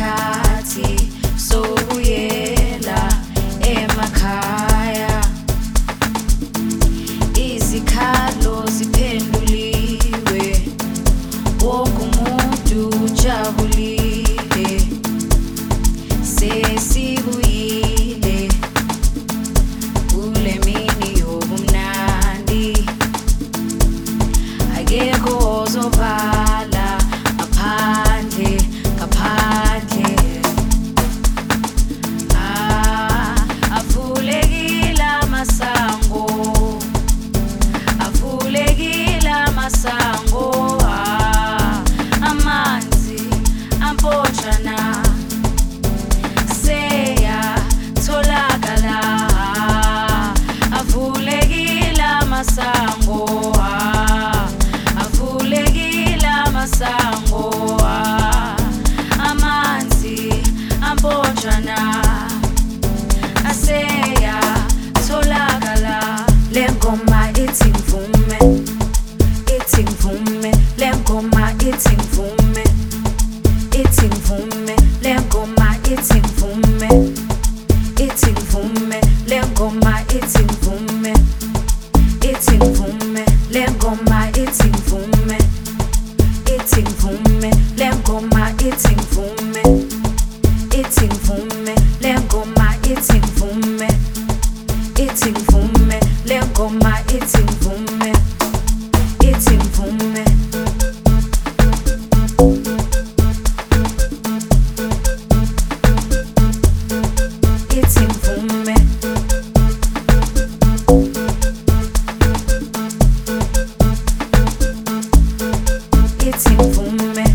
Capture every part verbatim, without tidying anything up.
isikhathi sokuyela emakhaya, izikhalo ziphenduliwe, wonke umuntu ujabulile, sesibuyile kule mini yobumnandi, akekho ozovala ngaphandle ngaphandle. Ah, avulekile amasango, avulekile amasango, ah, amanzi ampontshana seyatholakala, avulekile amasango, ah, avulekile amasango, ah, amanzi ampontshana aseyatholakala. Le ngoma ithi ngivume, ithi ngivume, le ngoma ithi ngivume, ithi ngivume, le ngoma ithi ngivume, ithi ngivume, le ngoma ithi ngivume, ithi ngivume, le ngoma ithi ngivume, ithi ngivume, le ngoma ithi ngivume, ithi ngivume, le ngoma ithi ngivume, ithi ngivume, le ngoma ithi ngivume, ithi ngivume. Ithi ngivume, ithi ngivume,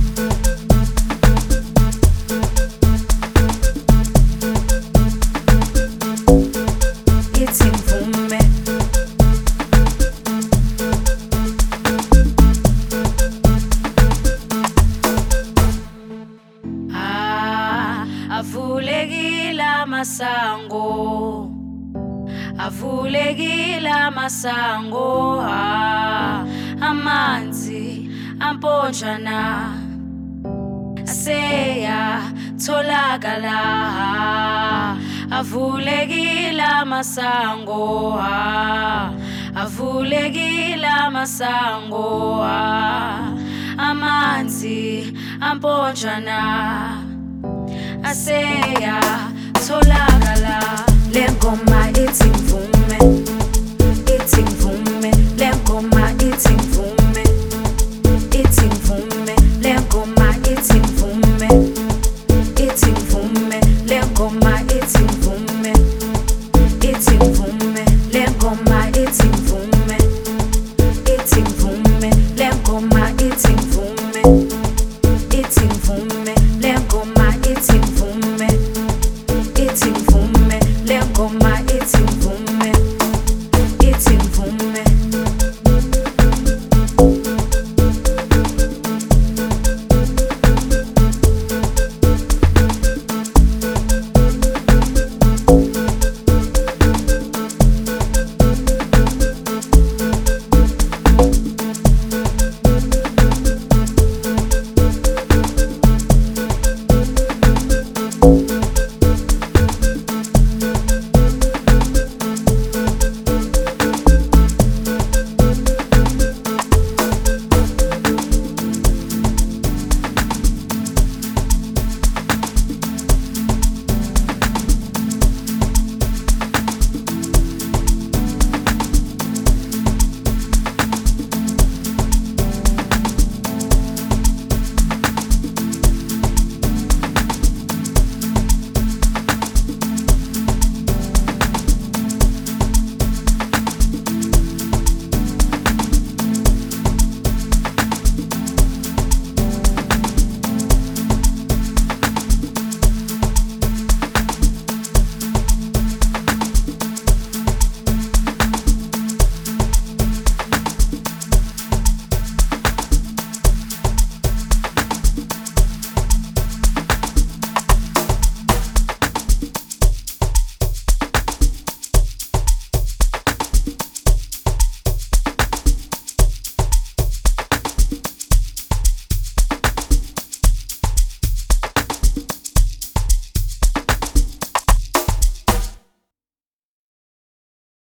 ithi ngivume. Ah, avulekile amasango, avulekile amasango, ah, amanzi ampontshana aseyatholakala, ah, avulekile amasango, ah, avulekile amasango, ah, amanzi ampontshana aseyatholakala.